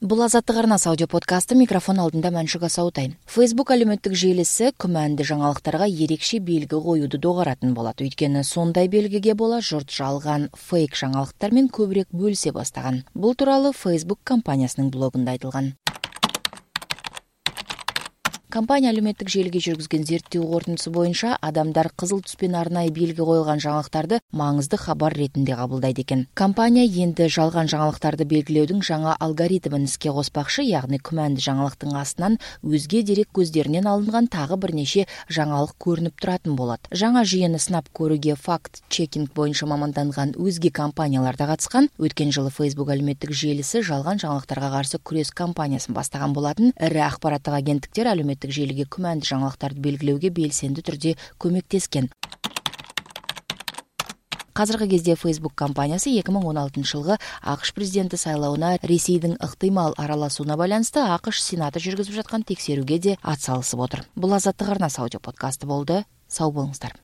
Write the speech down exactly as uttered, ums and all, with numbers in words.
Бул азаттык арнасы аудио подкасты, микрофон алдында Маншуга Саутайм. Facebook әлеуметтик желиси күмәнді жаңалыктарга ерекше белги коюуду догаратын болот. Өйткені сондай белгиге бола жұрт жалган фейк жаңалыктар менен көбүрөөк бөлүсө бастаган. Бул тууралуу Facebook компаниясынын блогунда айтылган. Компания әлеуметтик желиге жүргүзгөн зерттөө корутундусу боюнча адамдар кызыл түспен арнайы белги коюлган жаңалыктарды маңызды хабар ретинде кабылдайт экен. Компания энди жалган жаңалыктарды белгилөөдүн жаңа алгоритмин иске коспакчы, ягни күмәнді жаңалыктын астынан өзге дерек көздөрүнөн алынган тагы бир нече жаңалык көрүнүп туратын болот. Жаңа жүйөнү сынап көрүүгө факт чекинг боюнча маманданган өзге компаниялар да катышкан. Өткөн жылы Facebook әлеуметтик желиси жалган жаңалыктарга каршы күрөш кампаниясын бастаган болатын. Ири акпараттык агенттиктер әлеуметтик желиге күмәнді жаңалыктарды белгилөөгө белсенди түрдө көмөктескен. Казыркы кезде Facebook компаниясы эки миң он алтынчы жылгы АКШ президенти сайлауына Ресейдин ыктымал аралашууна байланысты АКШ Сенаты жүргүзүп жаткан текшерүүгө де ат салышып отур. Бул азаттык арнасы аудио подкасты болду. Сау болуңуздар.